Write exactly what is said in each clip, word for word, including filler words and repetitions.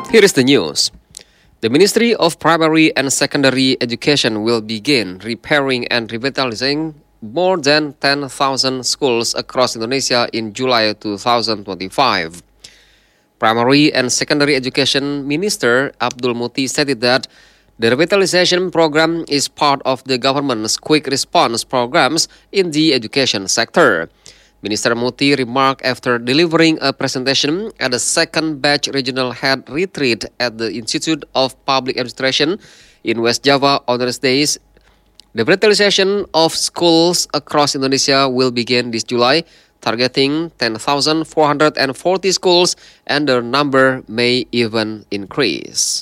Here is the news. The Ministry of Primary and Secondary Education will begin repairing and revitalizing more than ten thousand schools across Indonesia in July twenty twenty-five. Primary and Secondary Education Minister Abdul Muti stated that the revitalization program is part of the government's quick response programs in the education sector. Minister Muti remarked after delivering a presentation at the second batch regional head retreat at the Institute of Public Administration in West Java on Wednesdays. The revitalization of schools across Indonesia will begin this July, targeting ten thousand four hundred forty schools, and their number may even increase.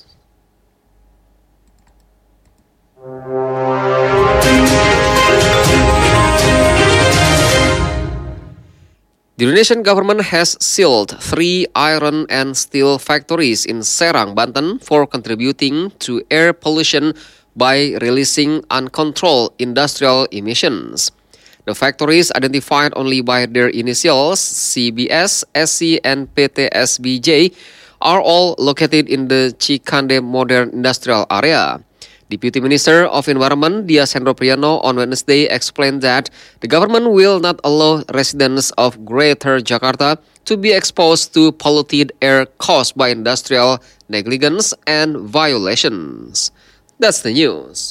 The Indonesian government has sealed three iron and steel factories in Serang, Banten for contributing to air pollution by releasing uncontrolled industrial emissions. The factories, identified only by their initials C B S, S C, and P T S B J, are all located in the Cikande Modern Industrial Area. Deputy Minister of Environment Dias Hendro Priyono on Wednesday explained that the government will not allow residents of Greater Jakarta to be exposed to polluted air caused by industrial negligence and violations. That's the news.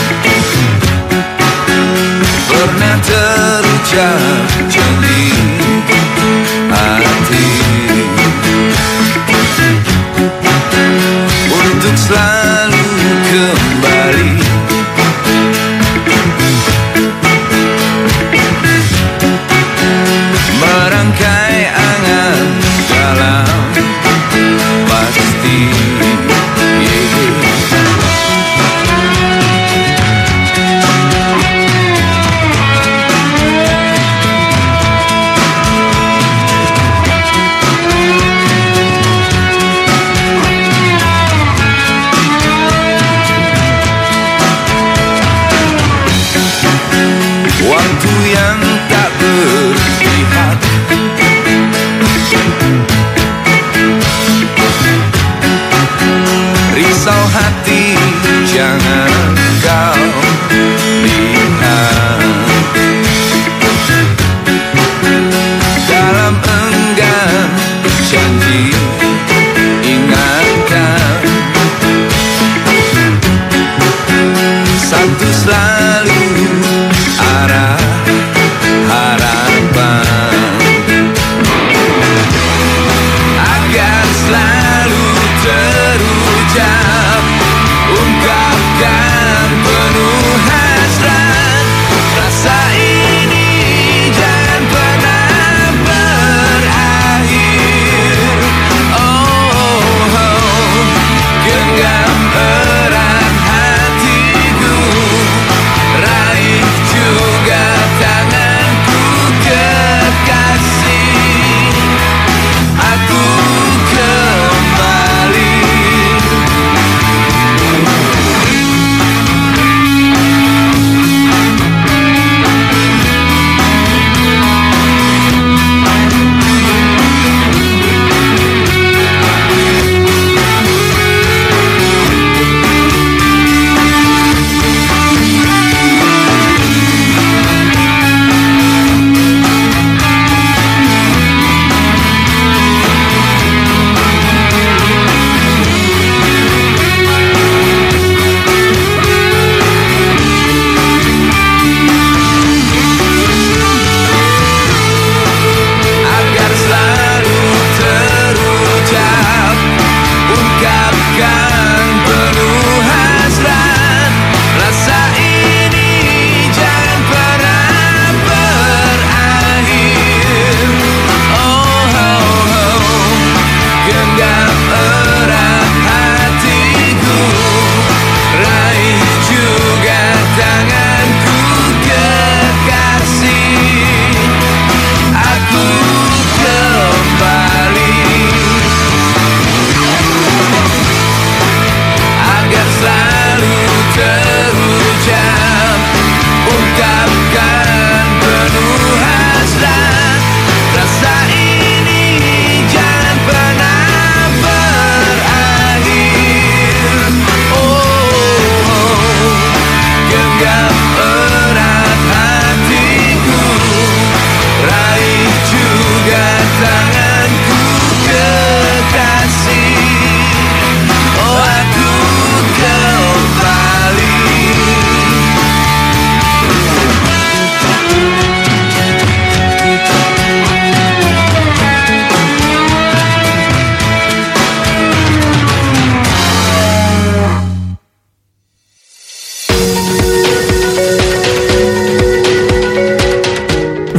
terucap jeli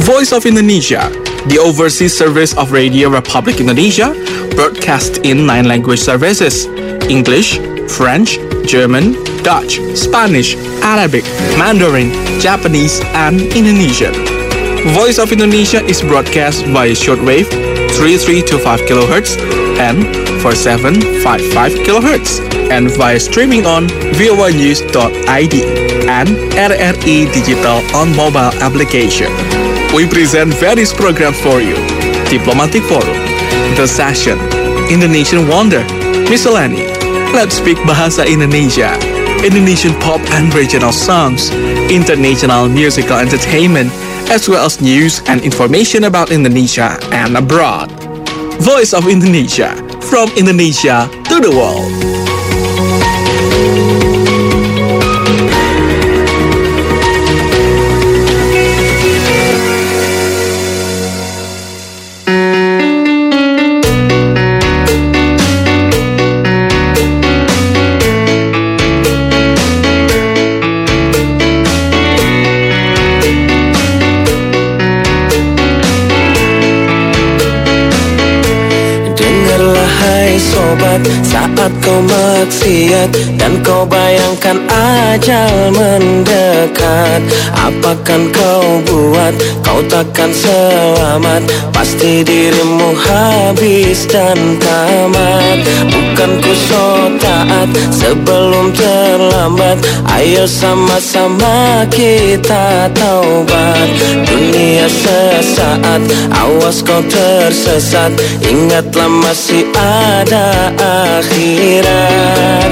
Voice of Indonesia, the overseas service of Radio Republic Indonesia, broadcast in nine language services: English, French, German, Dutch, Spanish, Arabic, Mandarin, Japanese, and Indonesian. Voice of Indonesia is broadcast via shortwave three three two five kilohertz and four seven five five kilohertz, and via streaming on voa news dot I D and R R I Digital on mobile application. We present various programs for you: Diplomatic Forum, The Session, Indonesian Wonder, Miscellany, Let's Speak Bahasa Indonesia, Indonesian pop and regional songs, international musical entertainment, as well as news and information about Indonesia and abroad. Voice of Indonesia, from Indonesia to the world. Saat kau maksiat dan kau bayangkan ajal mendekat, apakan kau buat, kau takkan selamat. Pasti dirimu habis dan tamat. Bukan ku so taat sebelum terlambat. Ayo sama-sama kita taubat. Dunia sesaat, awas kau tersesat. Ingatlah masih ada akhirat.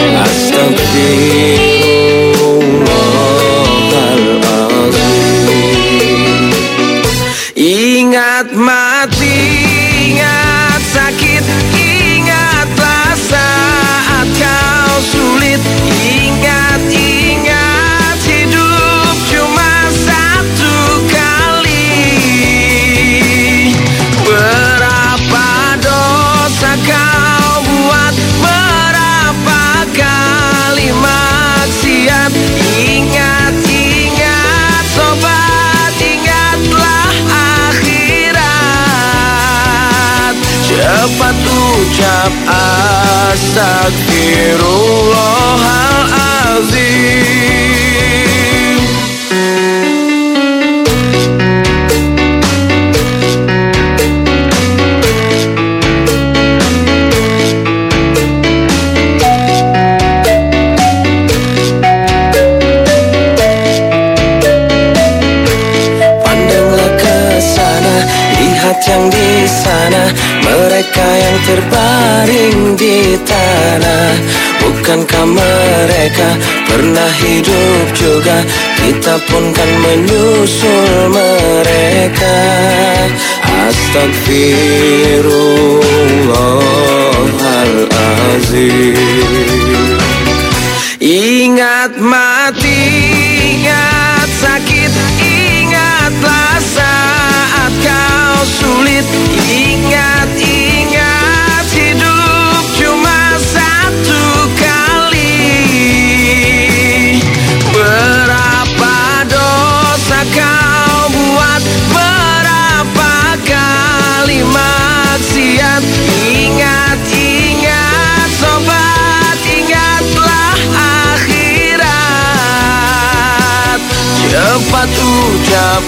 Astagfirullahaladzim. Ingat mati, ingat sakit, ingatlah saat kau sulit. Ingat, ingat hidup cuma satu kali. Berapa dosa kau buat, berapa kali maksiat. Ingat, ingat sobat, ingatlah akhirat. Cepat ucap astagfirullahaladzim. Pandanglah ke sana, lihat yang di sana, mereka yang terbaring di tanah. Bukankah mereka pernah hidup juga? Kita pun kan menyusul mereka. Astagfirullahaladzim. Ingat mati, ingat sakit, ingatlah saat kau sulit. Ingat, ingat hidup cuma satu kali. Berapa dosa kau buat, berapa kali maksiat. Ingat, ingat sobat, ingatlah akhirat. Cepat ucap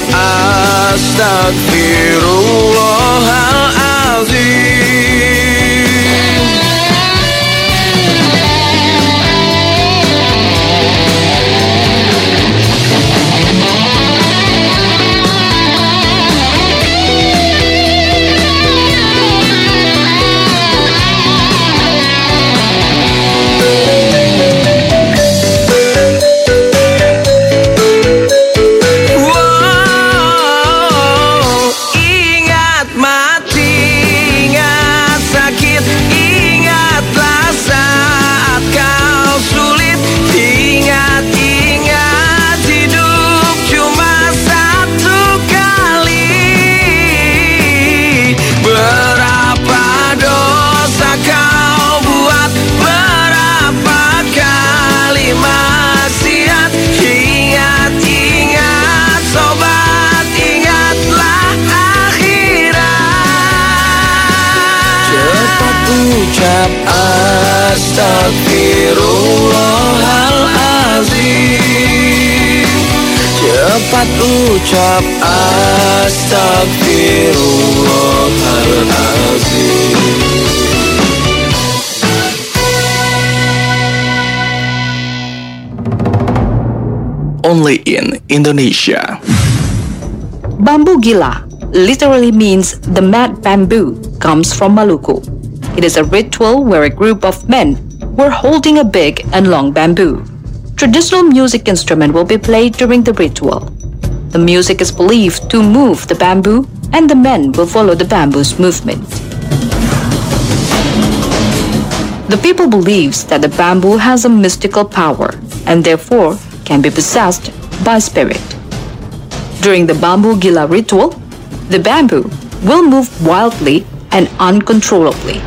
astagfirullahaladzim. Wow, ingat mati, ingat ucap astagfirullahalazim. Cepat ucap astagfirullahalazim. Only in Indonesia. Bambu Gila literally means the mad bamboo, comes from Maluku. It is a ritual where a group of men were holding a big and long bamboo. Traditional music instrument will be played during the ritual. The music is believed to move the bamboo, and the men will follow the bamboo's movement. The people believes that the bamboo has a mystical power and therefore can be possessed by spirit. During the Bambu Gila ritual, the bamboo will move wildly and uncontrollably.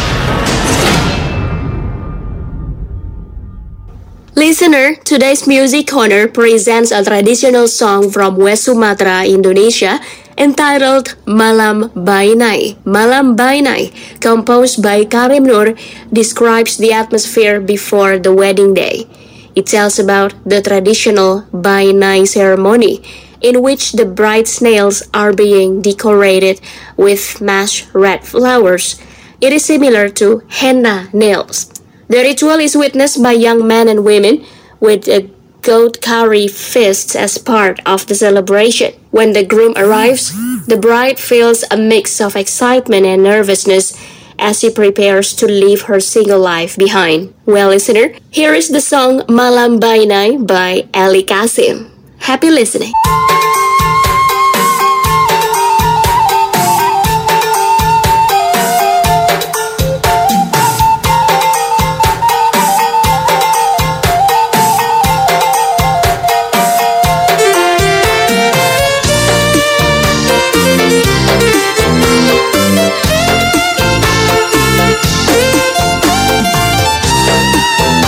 Listener, today's Music Corner presents a traditional song from West Sumatra, Indonesia, entitled Malam Bainai. Malam Bainai, composed by Karim Nur, describes the atmosphere before the wedding day. It tells about the traditional Bainai ceremony, in which the bride's nails are being decorated with mashed red flowers. It is similar to henna nails. The ritual is witnessed by young men and women with a goat curry feast as part of the celebration. When the groom arrives, the bride feels a mix of excitement and nervousness as she prepares to leave her single life behind. Well, listener, here is the song Malam Bainai by Ali Kasim. Happy listening.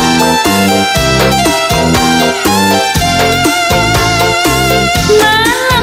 Malam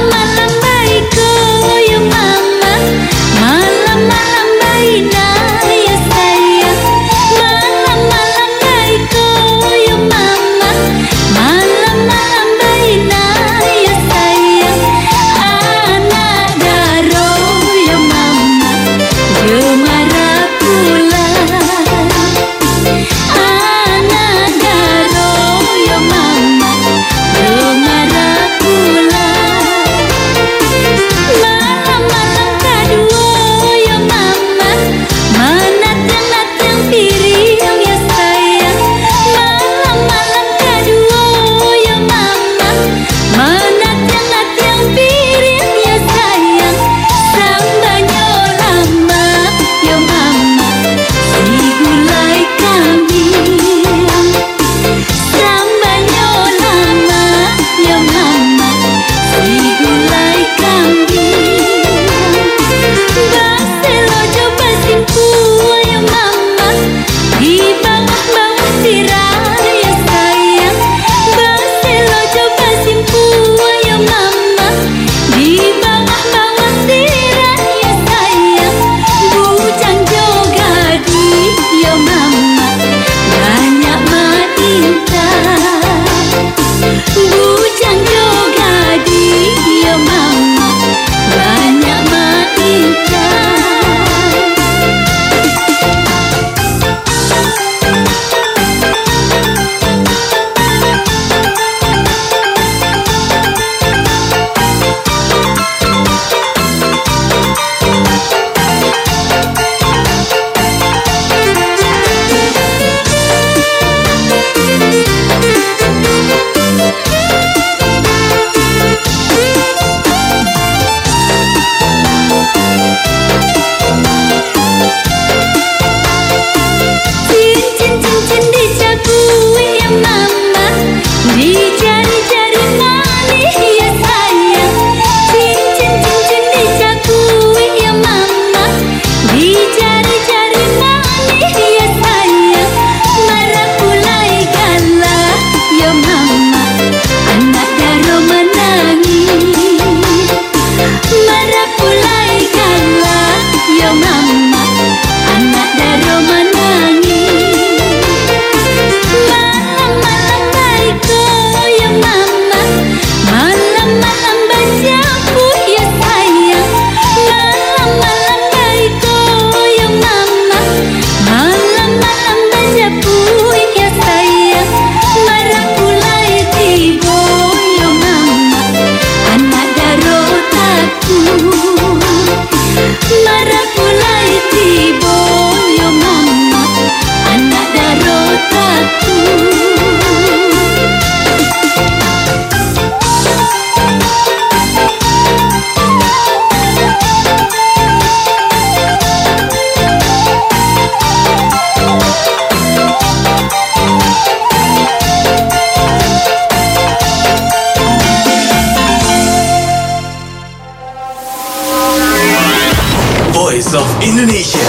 of Indonesia.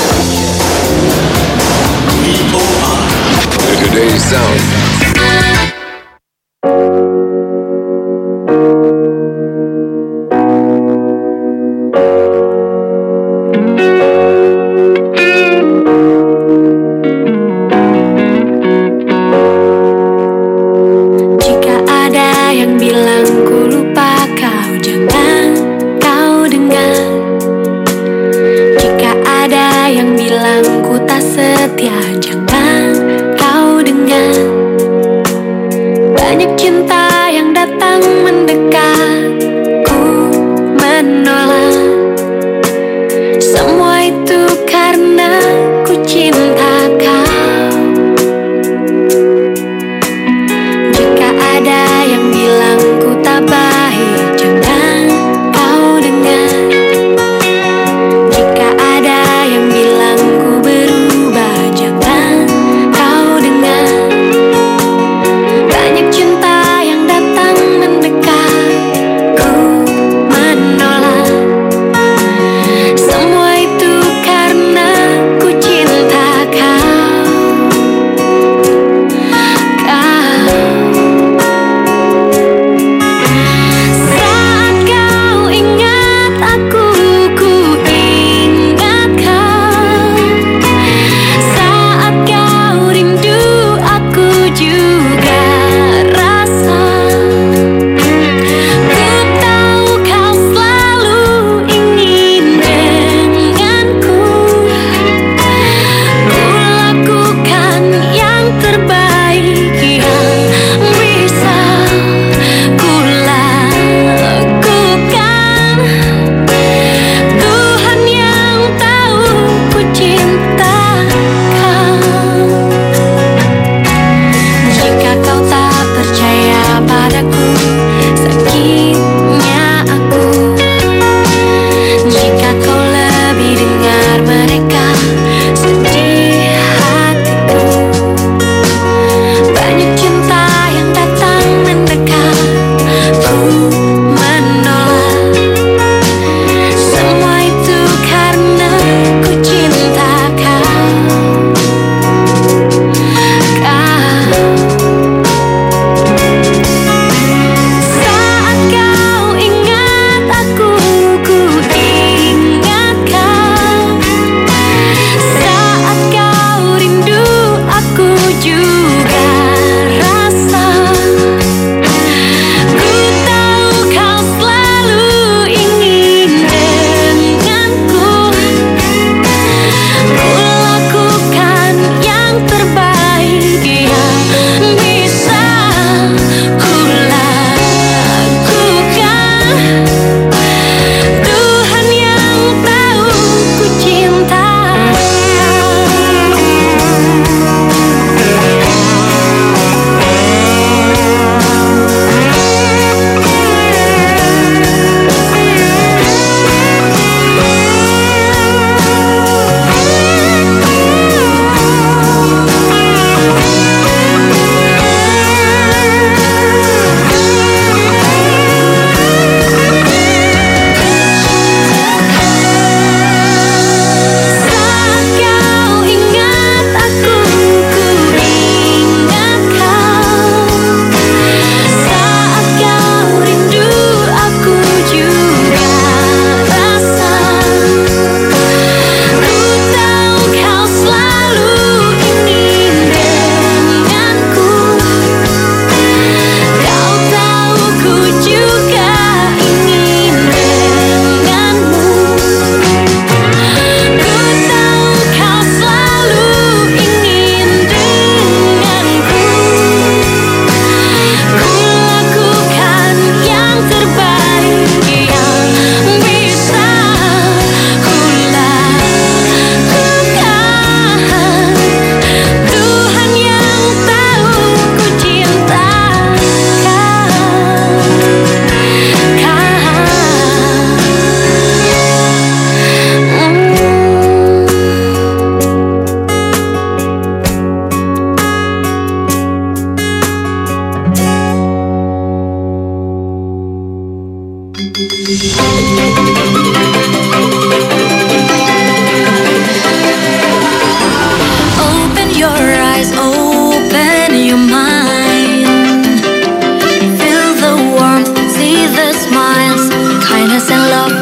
We are Today's sound.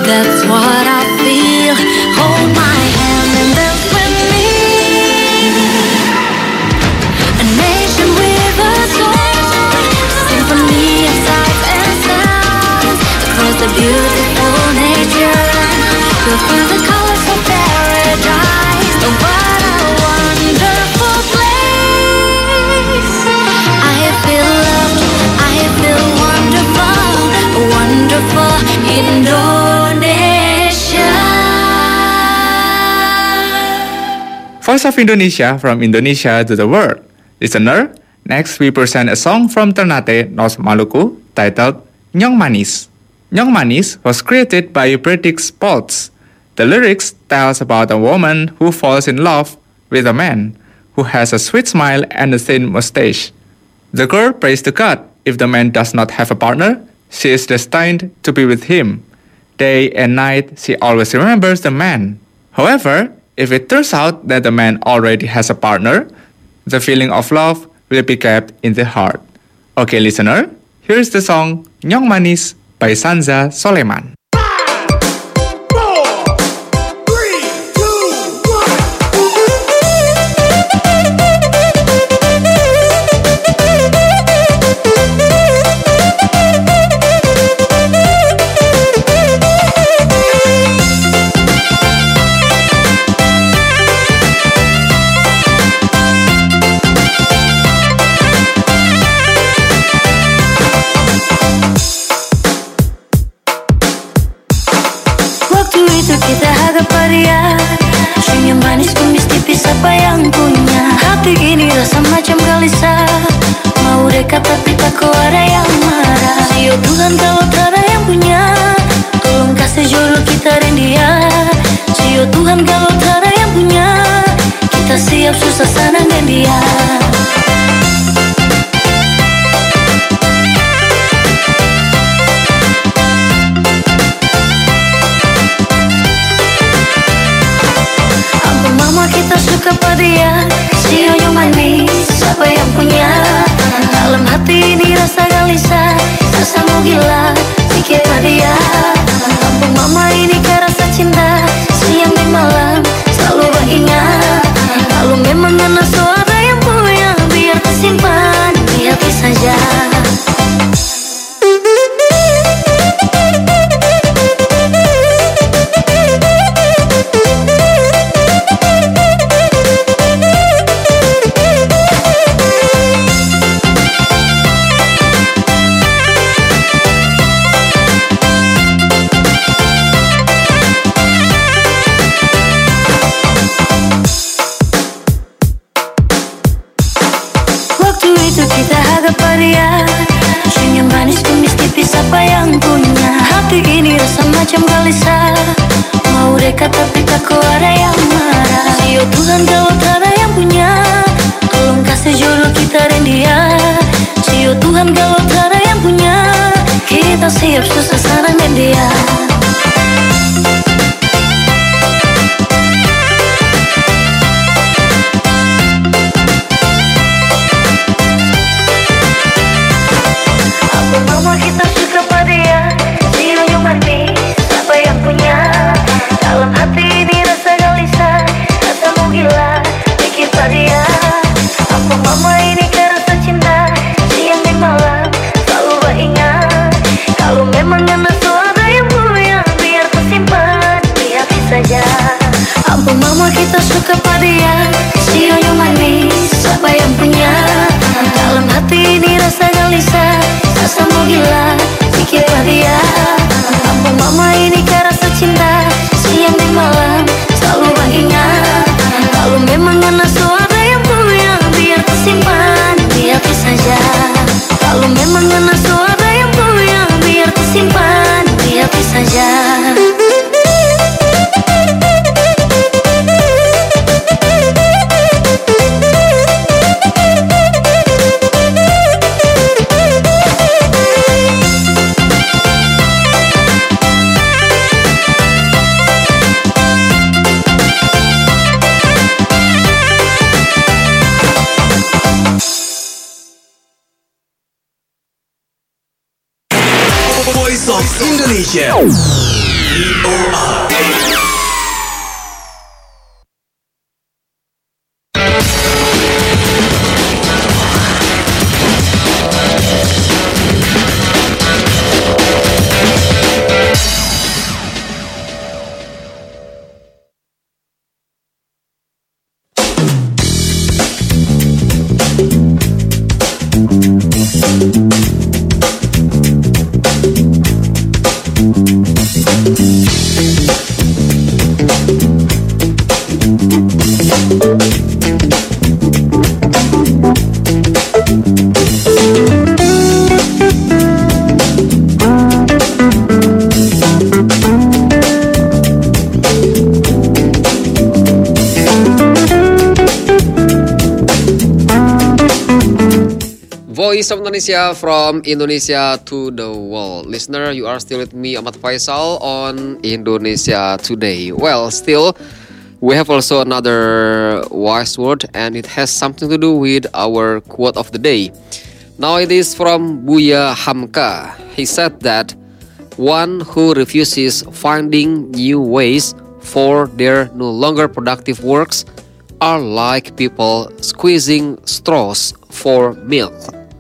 That's what I feel. Hold my hand and dance with me. A nation with a soul, symphony of sights and sounds. Across the beautiful nature, you'll feel the colors of paradise. Oh, what a wonderful place. I feel loved, I feel wonderful, wonderful Indonesia. Voice of Indonesia, from Indonesia to the world. Listener, next we present a song from Ternate, North Maluku, titled Nyong Manis. Nyong Manis was created by British Sports. The lyrics tells about a woman who falls in love with a man who has a sweet smile and a thin mustache. The girl prays to God. If the man does not have a partner, she is destined to be with him. Day and night, she always remembers the man. However, if it turns out that the man already has a partner, the feeling of love will be kept in the heart. Okay, listener, here's the song Nyong Manis by Sanza Soleman. Kita hadap ria, senyum manis kumis tipis apa yang punya. Hati ini rasa macam gelisah, mau dekat tapi takut ada yang marah. Sio Tuhan kalau tak ada yang punya, tolong kasih jodoh kita dan dia. Sio Tuhan kalau tak ada yang punya, kita siap susah senang dan dia. Kita suka pada dia, si Nyong Manis, siapa yang punya? Dalam hati ini rasa gelisah, rasa mau gila, pikir pada dia. Kampung mama ini ke rasa cinta, siang dan malam selalu beringat. Kalau memang ada suara yang punya, biar tersimpan di hati saja. Kita hadap dia, senyum manis kumis tipis apa yang punya. Hati ini rasa macam gelisah, mau dekat tapi takut ada yang marah. Sio Tuhan kalau tak ada yang punya, tolong kasih jodoh kita dan dia. Sio Tuhan kalau tak ada yang punya, kita siap susah senang dan dia. Kita suka pada dia, si Nyong Manis, siapa yang punya? Dalam hati ini rasa gelisah, rasa mau gila, pikir pada dia. Apa mama ini ke rasa cinta, siang dan malam selalu beringat. Kalau memang ada suara yang punya, biar tersimpan di hati saja. Apa mama kita suka pada dia, si Nyong Manis, siapa yang punya? Dalam hati ini rasa gelisah, rasa mau gila, pikir pada dia. Kampung mama ini ke rasa cinta, siang dan malam selalu beringat. Kalau memang ada suara yang punya, biar tersimpan di hati saja. Kalau memang ada suara yang punya, biar tersimpan di hati saja. Voice of Indonesia. Voice of Indonesia from Indonesia to the world. Listener, you are still with me, Ahmad Faisal, on Indonesia Today. Well, still, we have also another wise word, and it has something to do with our quote of the day. Now it is from Buya Hamka. He said that one who refuses finding new ways for their no longer productive works are like people squeezing straws for milk.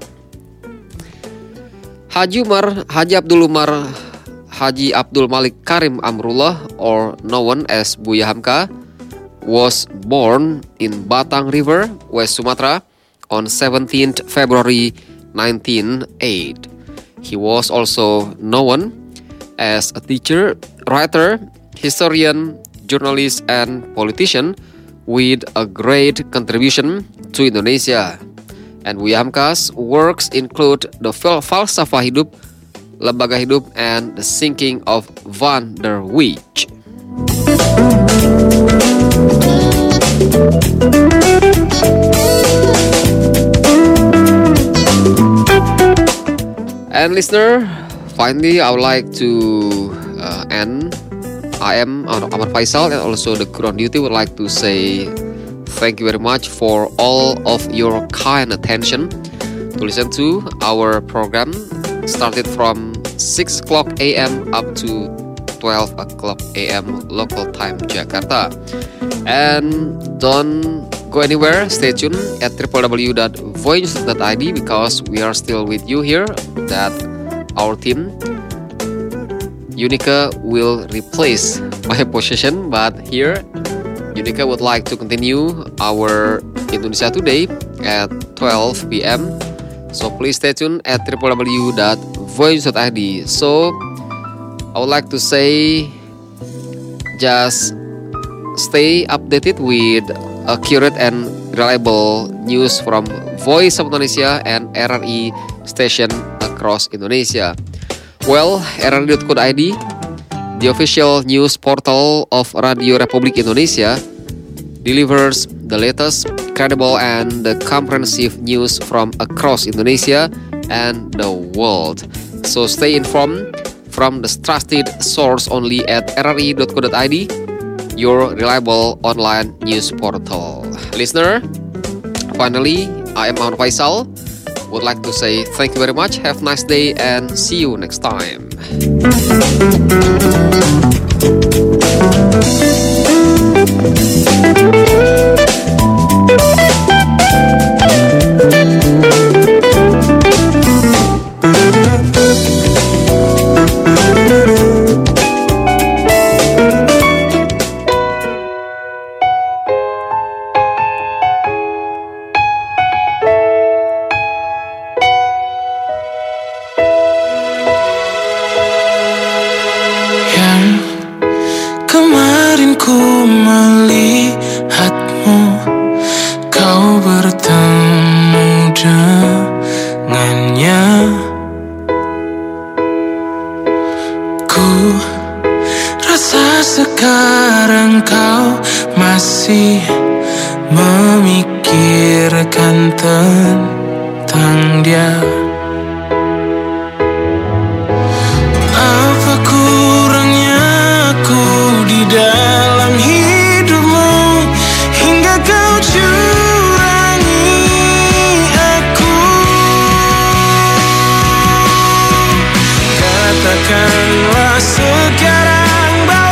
Haji Umar, Haji Abdul Umar, Haji Abdul Malik Karim Amrullah, or known as Buya Hamka, was born in Batang River, West Sumatra, on seventeenth February nineteen oh eight. He was also known as a teacher, writer, historian, journalist, and politician with a great contribution to Indonesia. And Buya Hamka's works include The Falsafah Hidup, Lembaga Hidup, and The Sinking of Van der Wijk. And listener, finally I would like to uh, end. I am Ahmad Faisal, and also the crew on duty would like to say thank you very much for all of your kind attention to listen to our program. Started from six o'clock a.m. up to twelve o'clock a.m. local time Jakarta. And don't go anywhere, stay tuned at w w w dot voice dot i d because we are still with you here. That our team Unica will replace my position, but here Unica would like to continue our Indonesia Today at twelve p.m. So please stay tuned at w w w dot voice dot i d. So I would like to say just stay updated with accurate and reliable news from Voice of Indonesia and R R I station across Indonesia. Well, r r i dot co dot i d, the official news portal of Radio Republik Indonesia, delivers the latest, credible, and comprehensive news from across Indonesia and the world. So stay informed from the trusted source only at r r i dot co dot i d, your reliable online news portal. Listener, finally, I am Ahmad Faisal. Would like to say thank you very much. Have a nice day and see you next time. Katakanlah sekarang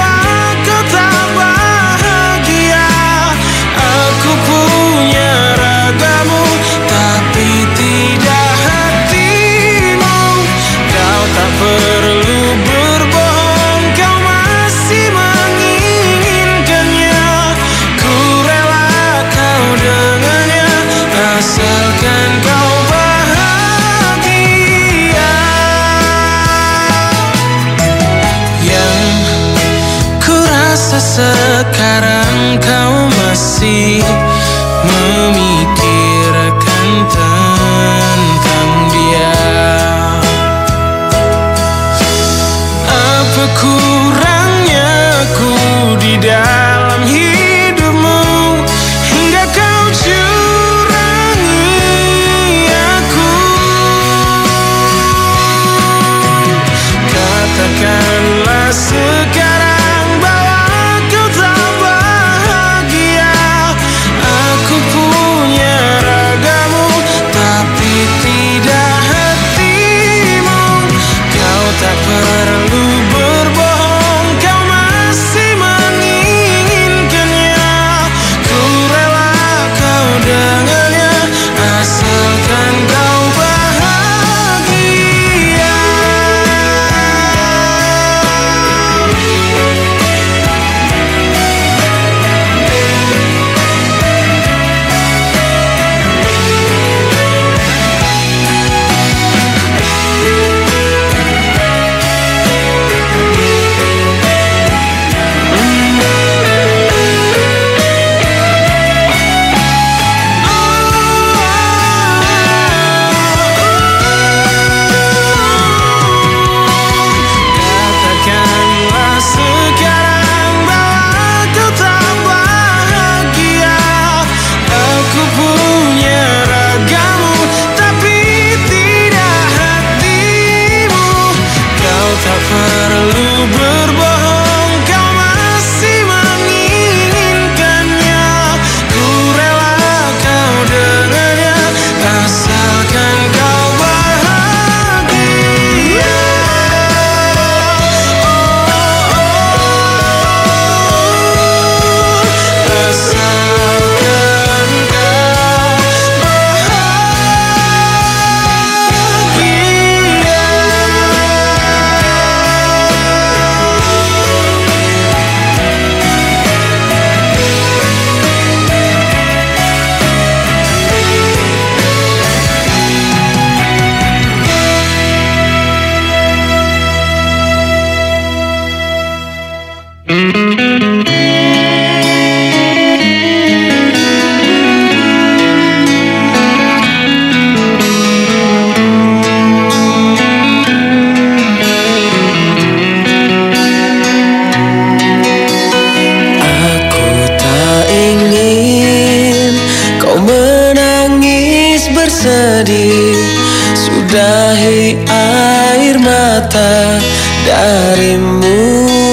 Bersedih, sudahi air mata darimu.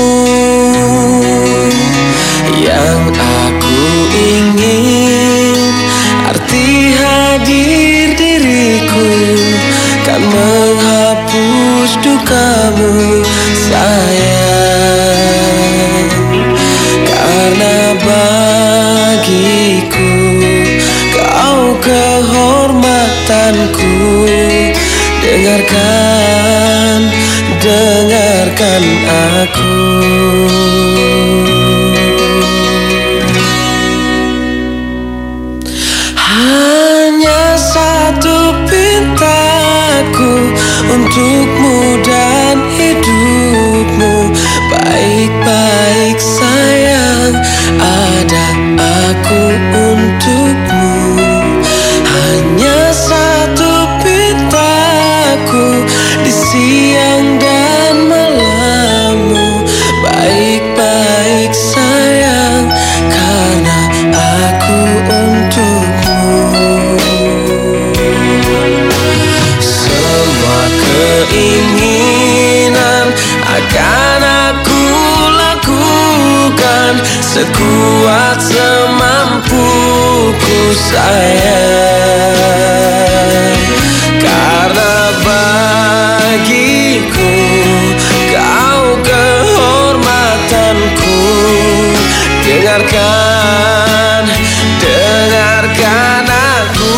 Yang aku ingin, arti hadir diriku kan menghapus dukamu sayang. Karena bagiku kau kehormatanku. Dengarkan, dengarkan aku. Hanya satu pintaku untukmu dan hidupmu. Baik-baik sayang, ada aku untukmu. Hanya satu pintaku di siang dan malammu. Baik-baik sayang, karena aku untukmu. Semua keinginan akan aku lakukan sekuat semampuku sayang. Karena bagiku kau kehormatanku. Dengarkan, dengarkan aku.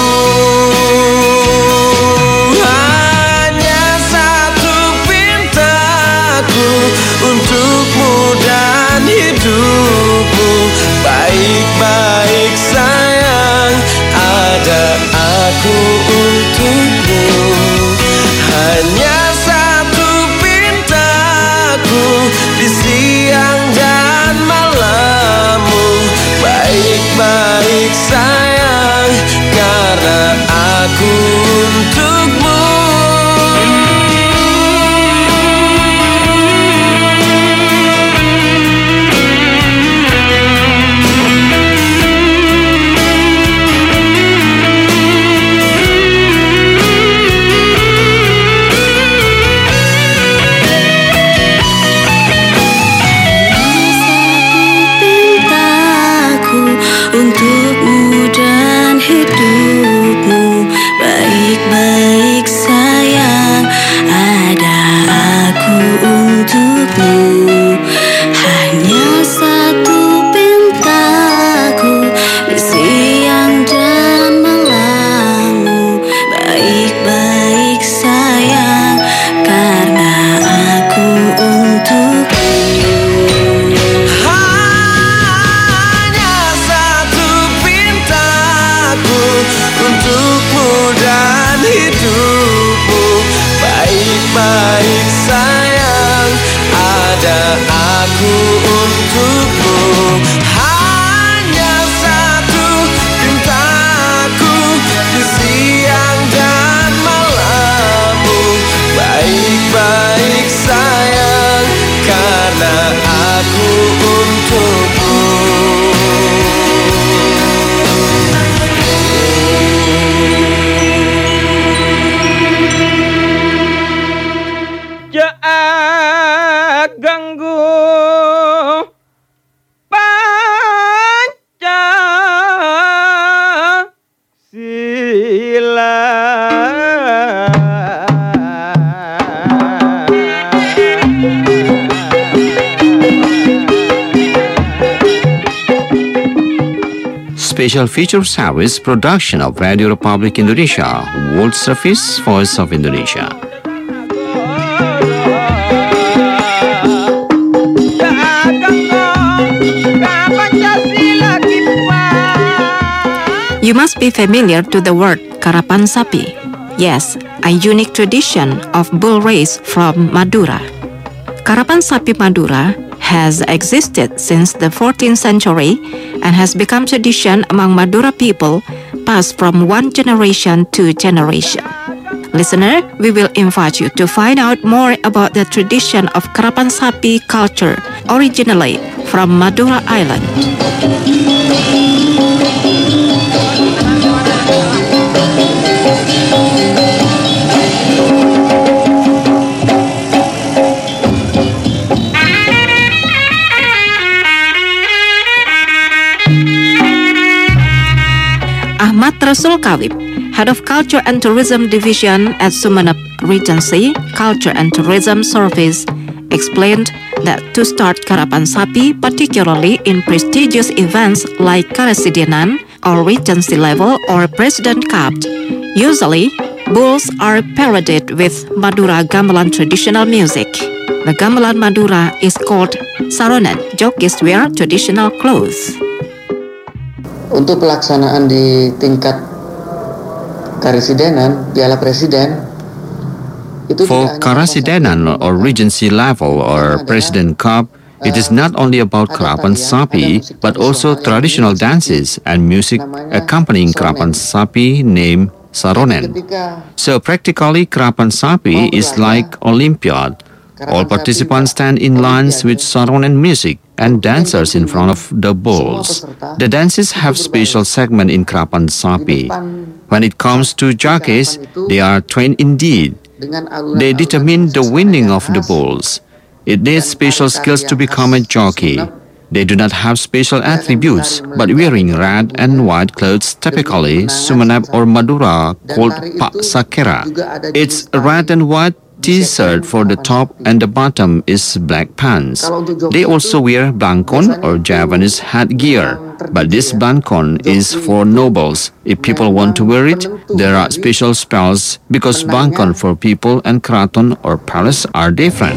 Hanya satu pintaku untukmu dan hidupmu. Baik-baik sayang, ada aku untukmu. Hanya satu pintaku di siang dan malammu. Baik-baik sayang, karena aku untukmu. Untukmu dan hidupmu. Baik-baik sayang, ada aku untukmu. Hanya satu pintaku di siang dan malammu. Baik-baik sayang, karena aku untukmu. Untukmu dan hidupmu. Baik-baik sayang, ada aku untukmu. Hanya satu pintaku di siang dan malammu. Baik-baik sayang, karena aku untukmu. Jaak ganggu Pancasila. Special feature service production of Radio Republic Indonesia, World Service, Voice of Indonesia. You must be familiar to the word Karapan Sapi. Yes, a unique tradition of bull race from Madura. Karapan Sapi Madura has existed since the fourteenth century and has become tradition among Madura people, passed from one generation to generation. Listener, we will invite you to find out more about the tradition of Karapan Sapi culture, originally from Madura Island. Ahmad Rasul Kawib, Head of Culture and Tourism Division at Sumeneb Regency Culture and Tourism Service, explained that to start Karapan Sapi, particularly in prestigious events like Karesidenan or Regency level or President Cup, usually bulls are paraded with Madura gamelan traditional music. The gamelan Madura is called saronen. Jockeys wear traditional clothes. Untuk pelaksanaan di tingkat Karesidenan, Piala Presiden, itu for Karesidenan or Regency level or President Cup, it is not only about Karapan Sapi, but also traditional dances and music accompanying Karapan Sapi named saronen. So practically Karapan Sapi is like Olympiad. All participants stand in lines with saronen music and dancers in front of the bulls. The dances have special segment in Karapan Sapi. When it comes to jockeys, they are trained indeed. They determine the winning of the bulls. It needs special skills to become a jockey. They do not have special attributes, but wearing red and white clothes, typically Sumeneb or Madura, called Pak Sakera. It's red and white T-shirt for the top and the bottom is black pants. They also wear blankon or Javanese headgear, but this blankon is for nobles. If people want to wear it, there are special spells because blankon for people and kraton or palace are different.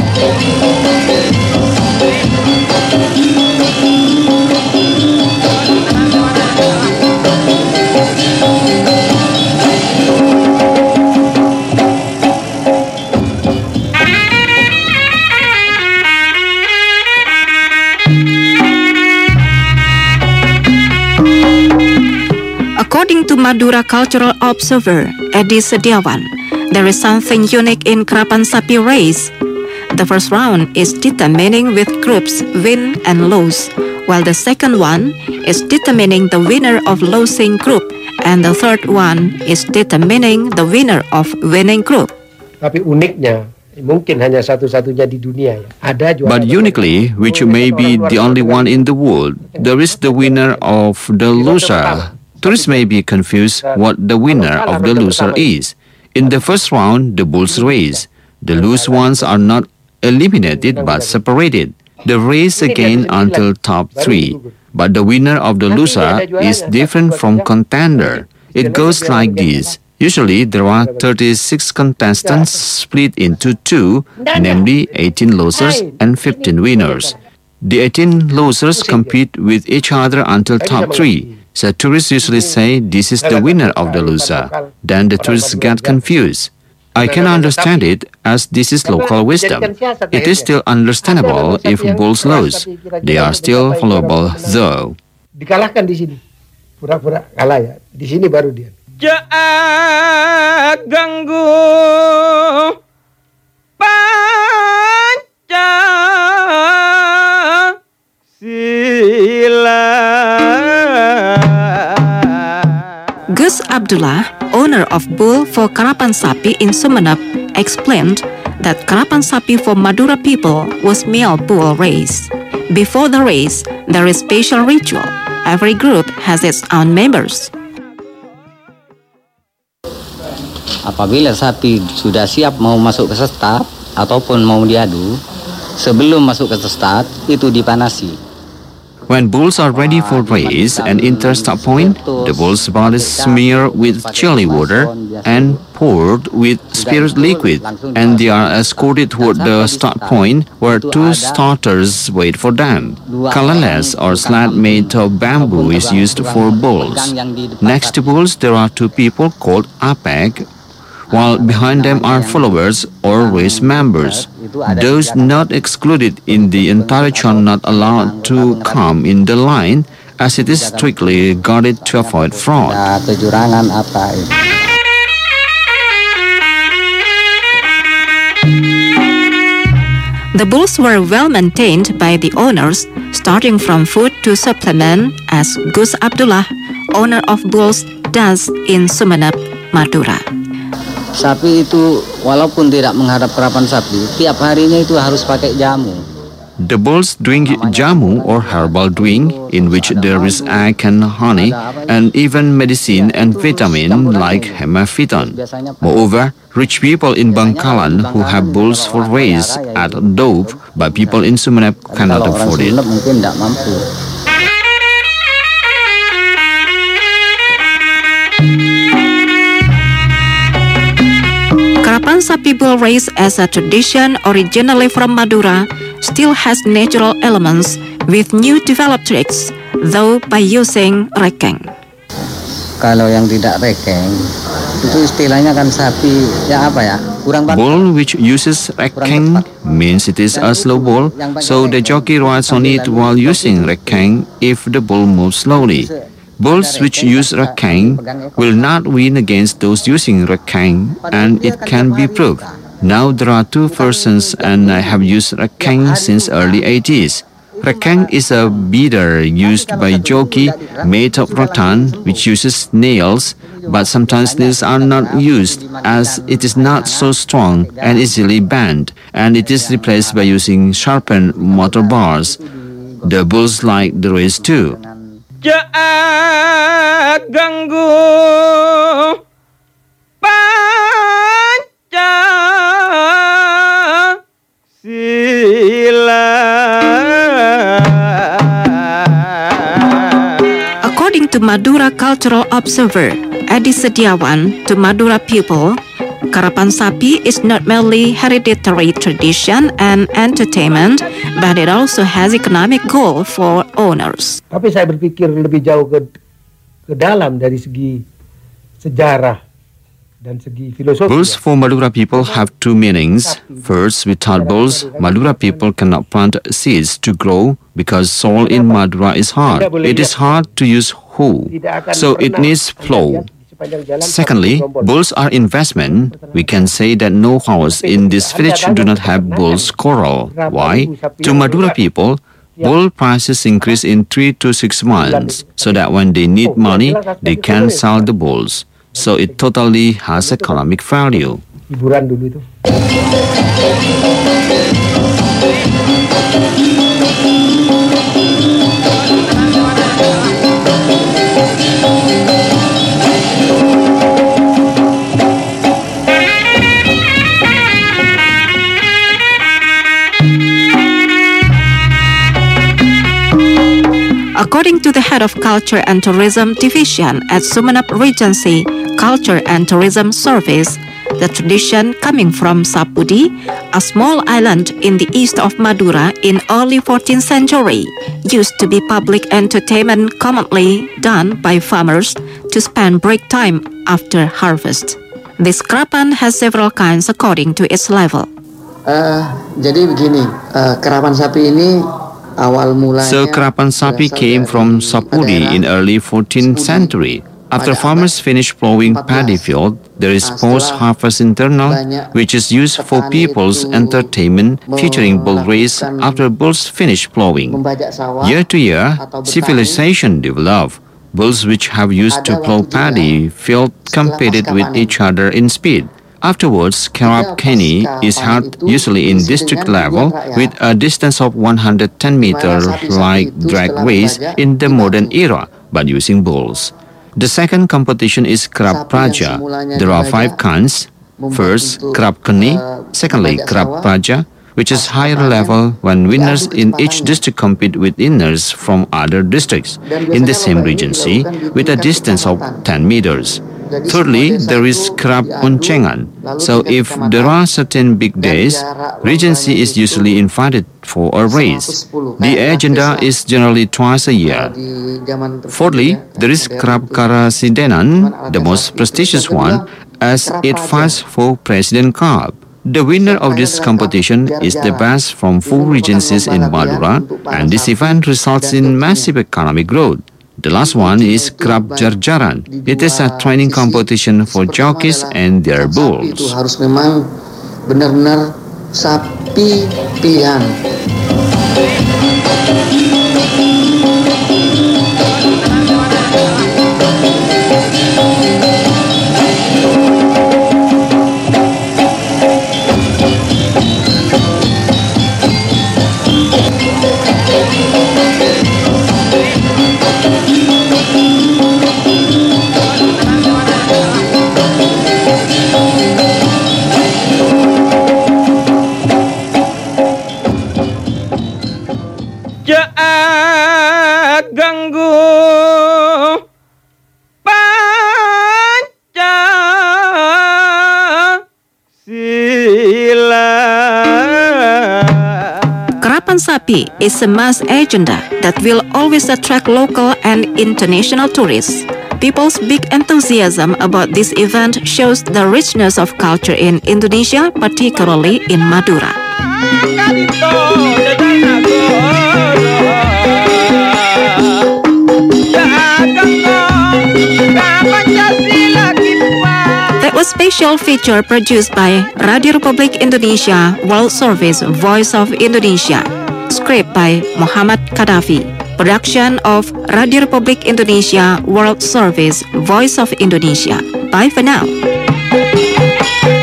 According to Madura cultural observer Edi Sediawan, there is something unique in Karapan Sapi race. The first round is determining which groups win and lose, while the second one is determining the winner of losing group, and the third one is determining the winner of winning group. Tapi uniknya, mungkin hanya satu-satunya di dunia ya. Ada juara. But uniquely, which may be the only one in the world, there is the winner of the loser. Tourists may be confused what the winner of the loser is. In the first round, the bulls race. The loose ones are not eliminated but separated. They race again until top three. But the winner of the loser is different from contender. It goes like this. Usually, there are thirty-six contestants split into two, namely eighteen losers and fifteen winners. The eighteen losers compete with each other until top three. So tourists usually say this is the winner of the loser. Then the tourists get confused. I can understand it as this is local wisdom. It is still understandable if bulls lose. They are still followable though. Dikalahkan di sini. Pura-pura kalah ya. Di sini baru dia. Jaak ganggu panca sila. Gus Abdullah, owner of bull for Karapan Sapi in Sumeneb, explained that Karapan Sapi for Madura people was male bull race. Before the race, there is special ritual. Every group has its own members. Apabila sapi sudah siap mau masuk ke start ataupun mau diadu, sebelum masuk ke start itu dipanasi. When bulls are ready for race and enter start point, the bull's body is smeared with chili water and poured with spirit liquid, and they are escorted toward the start point where two starters wait for them. Kaleles or slat made of bamboo is used for bulls. Next to bulls, there are two people called apek, while behind them are followers or race members. Those not excluded in the entourage are not allowed to come in the line, as it is strictly guarded to avoid fraud. Kecurangan apa itu. The bulls were well maintained by the owners, starting from food to supplement, as Gus Abdullah, owner of bulls, does in Sumeneb, Madura. Sapi itu walaupun tidak menghadap kerapan sapi, tiap harinya itu harus pakai jamu. The bulls drink jamu or herbal drink, in which there is egg and honey, and even medicine and vitamin like hemaphyton. Moreover, rich people in Bangkalan who have bulls for race at dope, but people in Sumeneb cannot afford it. Mungkin tidak mampu. Karapan sapi bull race as a tradition originally from Madura still has natural elements with new developed tricks, though by using rekeng. Kalau yang tidak rekeng, itu istilahnya kan sapi ya apa ya? Kurang bagus. Bull which uses rekeng means it is a slow bull, so the jockey rides on it while using rekeng if the bull moves slowly. Bulls which use rekeng will not win against those using rekeng, and it can be proved. Now there are two persons and I have used rekeng since early eighties. Rekeng is a beater used by jockey made of rattan which uses nails, but sometimes nails are not used as it is not so strong and easily bent, and it is replaced by using sharpened motor bars. The bulls like the race too. Jaak ganggu Pancasila. According to Madura Cultural Observer Adi Setiawan, to Madura people, karapan sapi is not merely hereditary tradition and entertainment, but it also has economic goal for owners. Tapi saya berpikir lebih jauh ke ke dalam dari segi sejarah dan segi filosofi. Bulls for Madura people have two meanings. First, without bulls, Madura people cannot plant seeds to grow because soil in Madura is hard. It is hard to use hoe, so it needs plow. Secondly, bulls are investment. We can say that no house in this village do not have bulls corral. Why? To Madura people, bull prices increase in three to six months, so that when they need money, they can sell the bulls. So it totally has economic value. Hiburan dulu itu. According to the head of Culture and Tourism Division at Sumeneb Regency Culture and Tourism Service, the tradition coming from Sapudi, a small island in the east of Madura in early fourteenth century, used to be public entertainment commonly done by farmers to spend break time after harvest. This karapan has several kinds according to its level. Uh, jadi begini, uh, karapan sapi ini awal mulanya. So karapan sapi came from Sapudi in early fourteenth century. After farmers finish plowing paddy field, there is post-harvest internal, which is used for people's entertainment, featuring bull race after bulls finish plowing. Year to year, civilization developed. Bulls which have used to plow paddy field competed with each other in speed. Afterwards, Karab Keni is held usually in district level with a distance of one hundred ten meters like drag race in the modern era, but using bulls. The second competition is Karab Praja. There are five kinds. First, Karab Keni. Secondly, Karab Praja, which is higher level when winners in each district compete with winners from other districts in the same regency with a distance of ten meters. Thirdly, there is Karab Uncengan. So if there are certain big days, Regency is usually invited for a race. The agenda is generally twice a year. Fourthly, there is Karab Karasidenan, the most prestigious one, as it fights for President Karab. The winner of this competition is the best from four regencies in Madura, and this event results in massive economic growth. The last one is Krab Jarjaran. It is a training competition for jockeys and their bulls. Itu harus memang benar-benar sapi pilihan. Ganggu Pancasila. Karapan Sapi is a mass agenda that will always attract local and international tourists. People's big enthusiasm about this event shows the richness of culture in Indonesia, particularly in Madura. That was special feature produced by Radio Republik Indonesia World Service Voice of Indonesia. Script by Muhammad Kadafi. Production of Radio Republik Indonesia World Service Voice of Indonesia. Bye for now.